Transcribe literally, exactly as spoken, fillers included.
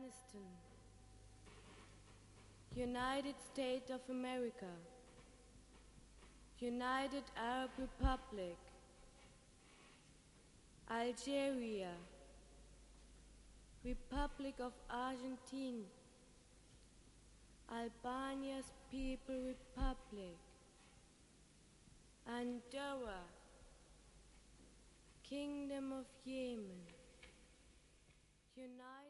Afghanistan, United States of America, United Arab Republic, Algeria, Republic of Argentina, Albania's People Republic, Andorra, Kingdom of Yemen, United